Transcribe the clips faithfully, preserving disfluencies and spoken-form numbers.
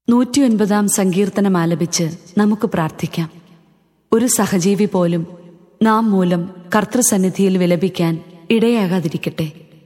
നൂറ്റിയൊൻപതാം സങ്കീർത്തനം ആലപിച്ച് നമുക്ക് പ്രാർത്ഥിക്കാം. ഒരു സഹജീവി പോലും നാം മൂലം കർത്തൃസന്നിധിയിൽ വിലപിക്കാൻ ഇടയാകാതിരിക്കട്ടെ.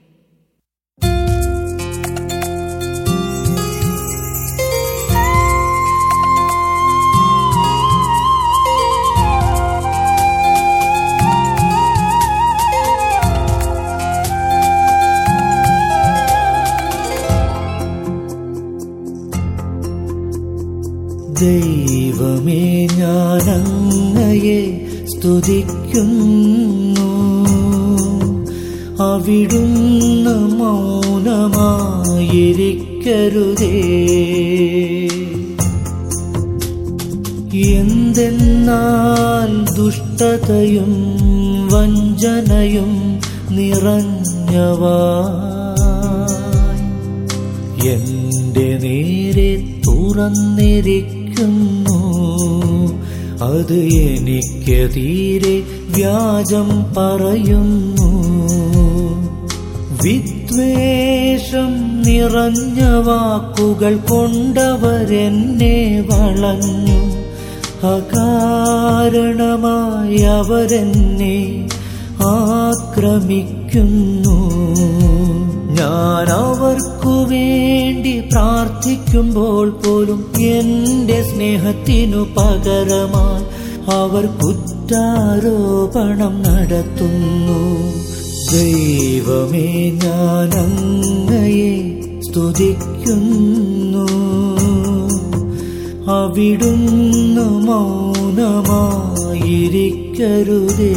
ദൈവമേ, ഞാനങ്ങയെ സ്തുതിക്കുന്നു. അവിടുന്ന് മൗനമായിരിക്കരുതേ. എന്തെന്നാൽ ദുഷ്ടതയും വഞ്ചനയും നിറഞ്ഞവായി എന്റെ നേരെ തുറന്നിരിക്കുന്നു. അത് എനിക്കെതിരെ വ്യാജം പറയുന്നു. വിദ്വേഷം നിറഞ്ഞ വാക്കുകൾ കൊണ്ടവരെന്നെ വളഞ്ഞു. അകാരണമായി അവരെന്നെ ആക്രമിക്കുന്നു. ഞാൻ അവർക്കു വേണ്ടി പ്രാർത്ഥിക്കുമ്പോൾ പോലും എന്റെ സ്നേഹത്തിനു പകരമായി അവർ കുറ്റാരോപണം നടത്തുന്നു. ദൈവമേ, ഞാൻ അങ്ങയെ സ്തുതിക്കുന്നു. അവിടുന്ന് മൗനമായിരിക്കരുതേ.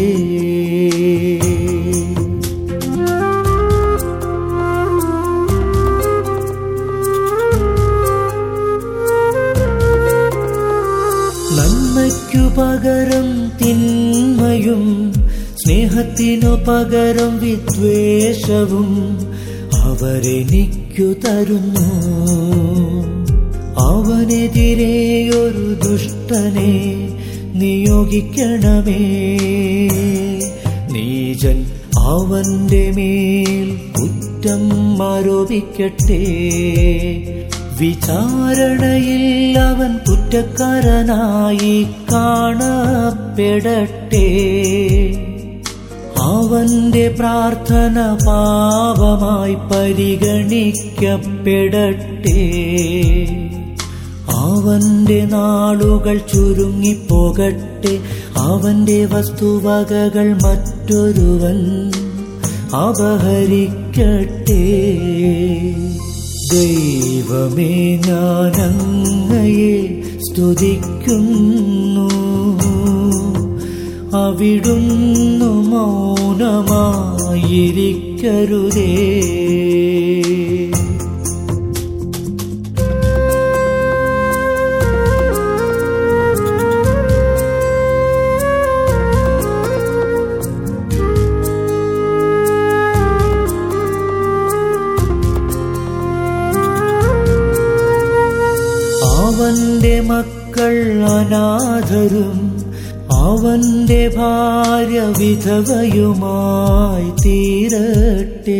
നന്മയ്ക്കു പകരം തിന്മയും സ്നേഹത്തിനു പകരം വിദ്വേഷവും അവരെനിക്കു തരുന്നു. അവനെതിരെ ഒരു ദുഷ്ടനെ നിയോഗിക്കണമേ. നീചൻ അവന്റെ മേൽ കുറ്റം ആരോപിക്കട്ടെ. വിചാരണയിൽ അവൻ കുറ്റക്കാരനായി കാണപ്പെടട്ടെ. അവന്റെ പ്രാർത്ഥന പാപമായി പരിഗണിക്കപ്പെടട്ടെ. അവന്റെ നാളുകൾ ചുരുങ്ങിപ്പോകട്ടെ. അവന്റെ വസ്തുവകകൾ മറ്റൊരുവൻ അപഹരിക്കട്ടെ. ദൈവമേ, ഞാൻ അങ്ങയെ സ്തുതിക്കുന്നു. അവിടുന്ന് മൗനമായിരിക്കരുതേ. അവന്റെ മക്കൾ അനാഥരും അവന്റെ ഭാര്യ വിധവയുമായി തീരട്ടെ.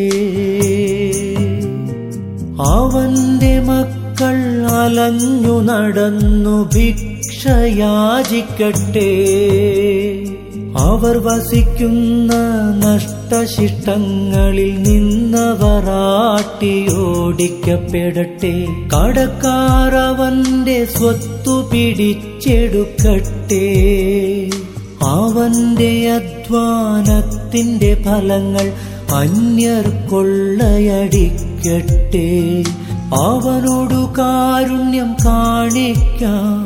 അവന്റെ മക്കൾ അലഞ്ഞു നടന്നു ഭിക്ഷയാചിക്കട്ടെ. അവർ വസിക്കുന്ന നഷ്ടശിഷ്ടങ്ങളിൽ നിന്നവർ ആട്ടിയോടിക്കപ്പെടട്ടെ. കടക്കാർ അവന്റെ സ്വത്തു പിടിച്ചെടുക്കട്ടെ. അവന്റെ അധ്വാനത്തിന്റെ ഫലങ്ങൾ അന്യർ കൊള്ളയടിക്കട്ടെ. അവനോടു കാരുണ്യം കാണിക്കാൻ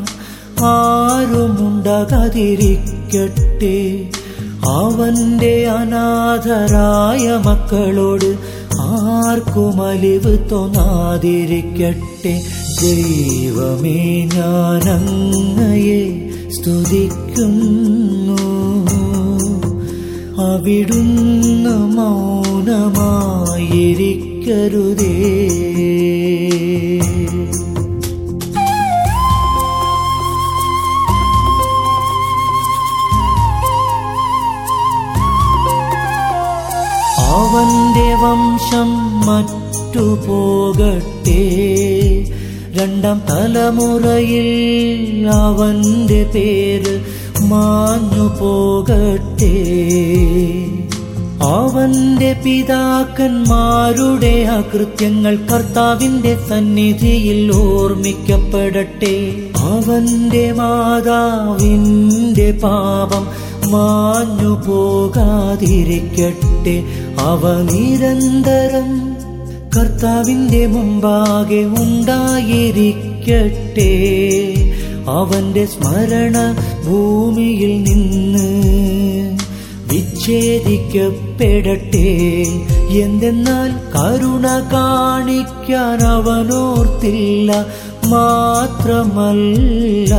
ആരുമുണ്ടാകാതിരിക്കട്ടെ. അവന്റെ അനാഥരായ മക്കളോട് ആർക്കും അലിവ് തോന്നാതിരിക്കട്ടെ. ദൈവമേ, ഞാൻ അങ്ങയെ സ്തുതിക്കുന്നു. അവിടുന്ന് മൗനമായിരിക്കരുതേ. അവന്റെ വംശം മറ്റുപോകട്ടെ. രണ്ടാം തലമുറയിൽ അവന്റെ പേര് മാഞ്ഞു പോകട്ടെ. അവന്റെ പിതാക്കന്മാരുടെ അകൃത്യങ്ങൾ കർത്താവിന്റെ സന്നിധിയിൽ ഓർമ്മിക്കപ്പെടട്ടെ. അവന്റെ മാതാവിന്റെ പാപം മാഞ്ഞു പോകാതിരിക്കട്ടെ. അവ നിരന്തരം കർത്താവിന്റെ മുമ്പാകെ ഉണ്ടായിരിക്കട്ടെ. അവന്റെ സ്മരണ ഭൂമിയിൽ നിന്ന് വിച്ഛേദിക്കപ്പെടട്ടെ. എന്തെന്നാൽ കരുണ കാണിക്കാൻ അവനോർത്തില്ല. മാത്രമല്ല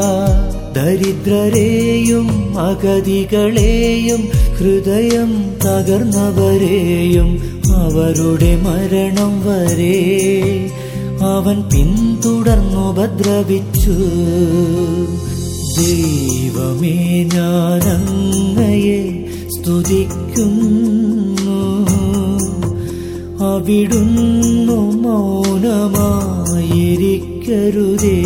ദരിദ്രരെയും അഗതികളെയും ഹൃദയം തകർന്നവരെയും അവരുടെ മരണം വരെ അവൻ പിന്തുടർന്നുപദ്രവിച്ചു. ദൈവമേ, ഞാൻ അങ്ങയെ സ്തുതിക്കുന്നു. അവിടുന്നു മൗനമായിരിക്കരുതേ.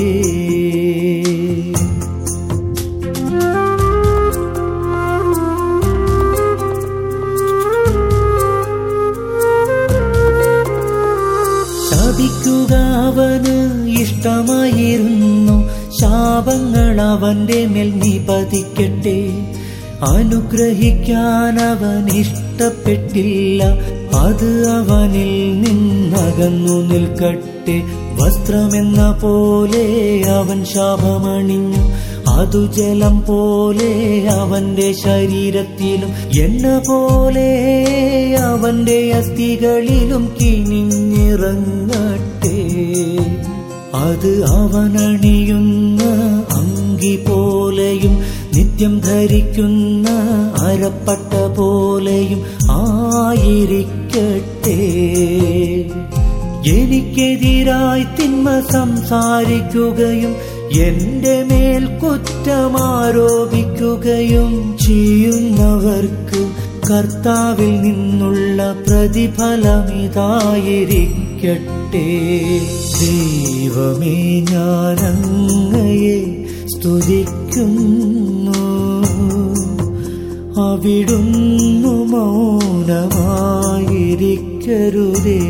ശപിക്കുക അവന് ഇഷ്ടമായിരുന്നു. ശാപങ്ങൾ അവന്റെ മേൽ നിപതിക്കട്ടെ. അനുഗ്രഹിക്കാൻ അവൻ ഇഷ്ടപ്പെട്ടില്ല. അത് അവനിൽ നിന്നകന്നു നിൽക്കട്ടെ. വസ്ത്രമെന്ന പോലെ അവൻ ശാപമണിഞ്ഞു. അതു ജലം പോലെ അവന്റെ ശരീരത്തിലും എണ്ണ പോലെ അവന്റെ അസ്ഥികളിലും കിനിഞ്ഞിറങ്ങട്ടെ. അത് അവനണിയുന്ന അങ്കി പോലെയും നിത്യം ധരിക്കുന്ന അരപ്പട്ട പോലെയും ആയിരിക്കട്ടെ. എനിക്കെതിരായി തിന്മ സംസാരിക്കുകയും എന്റെ മേൽ കുറ്റമാരോപിക്കുകയും ചെയ്യുന്നവർക്ക് കർത്താവിൽ നിന്നുള്ള പ്രതിഫലമിതായിരിക്കട്ടെ. ദൈവമേ, ഞാൻ അങ്ങയെ സ്തുതിക്കുന്നു. അവിടുന്നു മൗനമായിരിക്കരുതേ.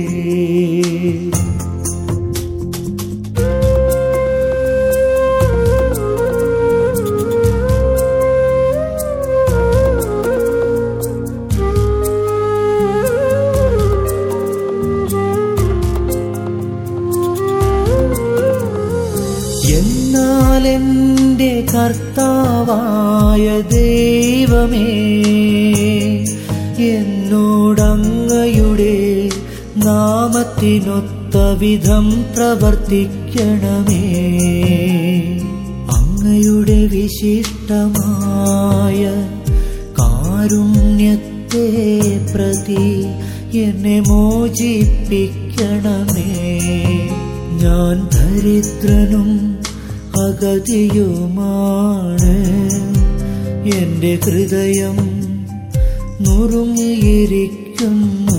എന്നാൽ എന്റെ കർത്താവായ ദൈവമേ, എന്നോടങ്ങയുടെ നാമത്തിനൊത്ത വിധം പ്രവർത്തിക്കണമേ. അങ്ങയുടെ വിശിഷ്ടമായ കാരുണ്യത്തെ പ്രതി എന്നെ മോചിപ്പിക്കണമേ. ഞാൻ ദരിദ്രനും അഗതിയുമാണ്. എന്റെ ഹൃദയം നുറുങ്ങിയിരിക്കുന്നു.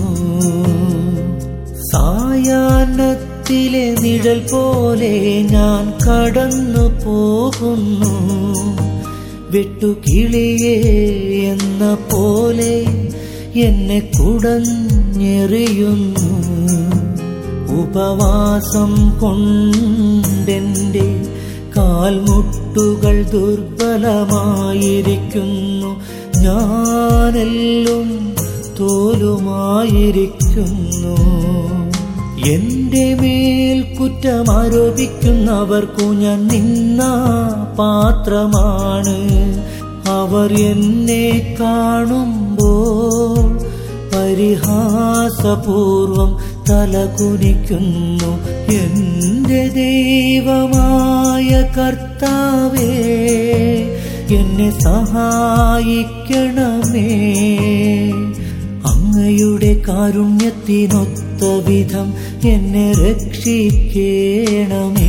സായാഹ്നത്തിലെ നിഴൽ പോലെ ഞാൻ കടന്നു പോകുന്നു. വെട്ടുകിളിയെ എന്ന പോലെ എന്നെ കുടഞ്ഞെറിയുന്നു. ഉപവാസം കൊണ്ടെന്റെ കാൽമുട്ടുകൾ ദുർബലമായിരിക്കുന്നു. ഞാനെല്ലും തോലുമായിരിക്കുന്നു. എന്റെ മേൽ കുറ്റമാരോപിക്കുന്നവർക്കു ഞാൻ നിന്ന പാത്രമാണ്. അവർ എന്നെ കാണുമ്പോൾ പരിഹാസപൂർവം തലകുനിക്കുന്നു. എന്റെ ദൈവമായ കർത്താവേ, എന്നെ സഹായിക്കണമേ. അങ്ങയുടെ കാരുണ്യത്തിനൊത്ത വിധം എന്നെ രക്ഷിക്കണമേ.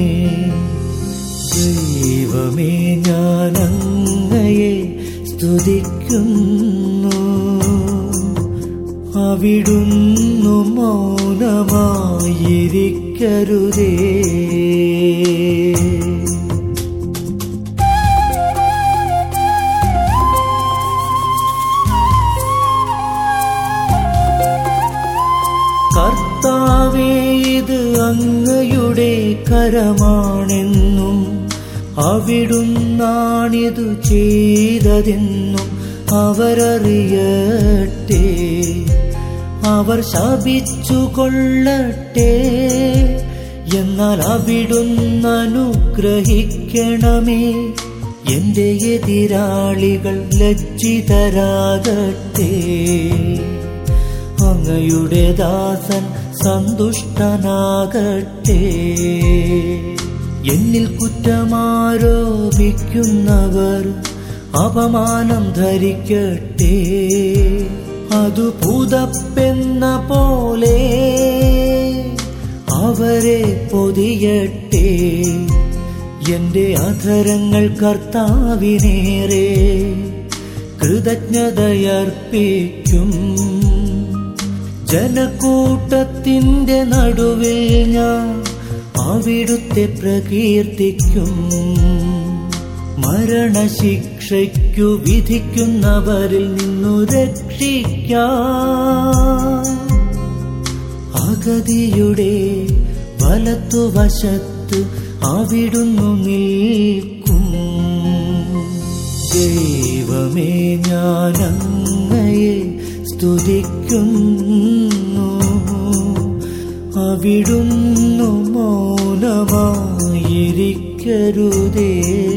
ദൈവമേ, ഞാൻ അങ്ങയെ സ്തുതിക്കുന്നു. അവിടുന്നു മൗനമായിരിക്കും. ഇരിക്കരുതേ. കർത്താവേ, ഇത് അങ്ങയുടെ കരമാണെന്നും അവിടുന്നാണിതു ചെയ്തതെന്നും അവരറിയട്ടെ. അവർ ശപിച്ചു കൊള്ളട്ടെ, എന്നാൽ അവിടുന്ന് അനുഗ്രഹിക്കണമേ. എന്റെ എതിരാളികൾ ലജ്ജിതരാകട്ടെ. അങ്ങയുടെ ദാസൻ സന്തുഷ്ടനാകട്ടെ. എന്നിൽ കുറ്റമാരോപിക്കുന്നവർ അപമാനം ധരിക്കട്ടെ. അതു പുതപ്പെന്ന പോലെ അവരെ പൊതിയട്ടെ. എന്റെ അധരങ്ങൾ കർത്താവിനേറെ കൃതജ്ഞതയർപ്പിക്കും. ജനക്കൂട്ടത്തിന്റെ നടുവിൽ ഞാൻ അവിടുത്തെ പ്രകീർത്തിക്കും. മരണശിക്ഷയ്ക്കു വിധിക്കുന്നവരിൽ നിന്നു രക്ഷിക്കാം. അഗതിയുടെ വലത്തുവശത്ത് അവിടുന്നു നിൽക്കും. ദൈവമേ, ഞാൻ അങ്ങയെ സ്തുതിക്കുന്നു. അവിടുന്നു മൗനമായിരിക്കരുതേ.